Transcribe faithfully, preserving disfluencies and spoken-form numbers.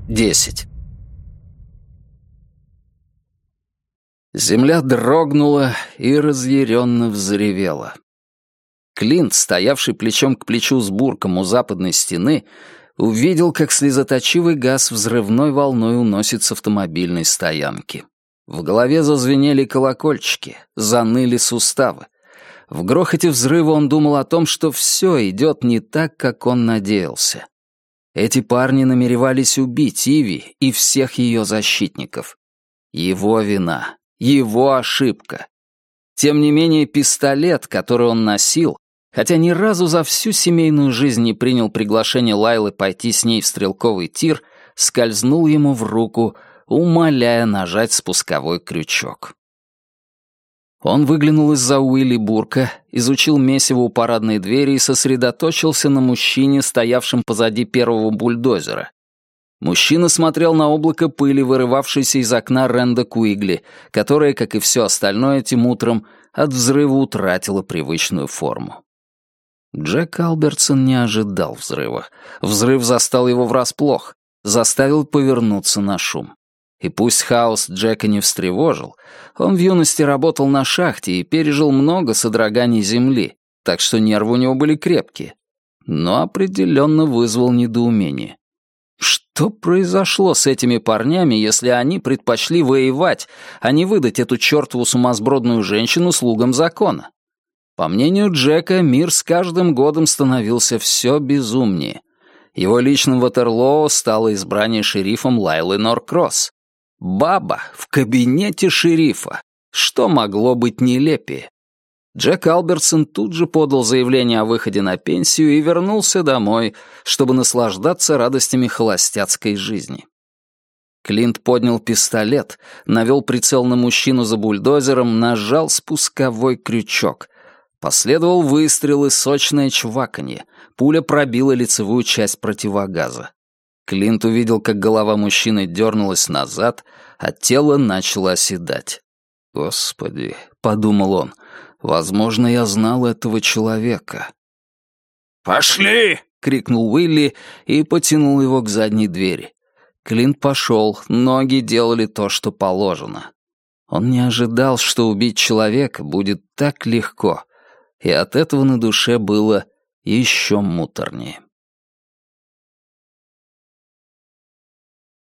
десять. Земля дрогнула и разъяренно взревела. Клинт, стоявший плечом к плечу с Бурком у западной стены, увидел, как слезоточивый газ взрывной волной уносит с автомобильной стоянки. В голове зазвенели колокольчики, заныли суставы. В грохоте взрыва он думал о том, что все идет не так, как он надеялся. Эти парни намеревались убить Иви и всех ее защитников. Его вина, его ошибка. Тем не менее, пистолет, который он носил, хотя ни разу за всю семейную жизнь не принял приглашение Лайлы пойти с ней в стрелковый тир, скользнул ему в руку, умоляя нажать спусковой крючок. Он выглянул из-за Уилли Бурка, изучил месиво у парадной двери и сосредоточился на мужчине, стоявшем позади первого бульдозера. Мужчина смотрел на облако пыли, вырывавшееся из окна Рэнда Куигли, которое, как и все остальное этим утром, от взрыва утратило привычную форму. Джек Албертсон не ожидал взрыва. Взрыв застал его врасплох, заставил повернуться на шум. И пусть хаос Джека не встревожил, он в юности работал на шахте и пережил много содроганий земли, так что нервы у него были крепкие, но определенно вызвал недоумение. Что произошло с этими парнями, если они предпочли воевать, а не выдать эту чертову сумасбродную женщину слугам закона? По мнению Джека, мир с каждым годом становился все безумнее. Его личным Ватерлоо стало избрание шерифом Лайлы Норкросс. Баба в кабинете шерифа. Что могло быть нелепее? Джек Албертсон тут же подал заявление о выходе на пенсию и вернулся домой, чтобы наслаждаться радостями холостяцкой жизни. Клинт поднял пистолет, навел прицел на мужчину за бульдозером, нажал спусковой крючок. Последовал выстрел и сочное чваканье. Пуля пробила лицевую часть противогаза. Клинт увидел, как голова мужчины дернулась назад, а тело начало оседать. «Господи», — подумал он, — «возможно, я знал этого человека». «Пошли!» — крикнул Уилли и потянул его к задней двери. Клинт пошел, ноги делали то, что положено. Он не ожидал, что убить человека будет так легко, и от этого на душе было еще муторнее.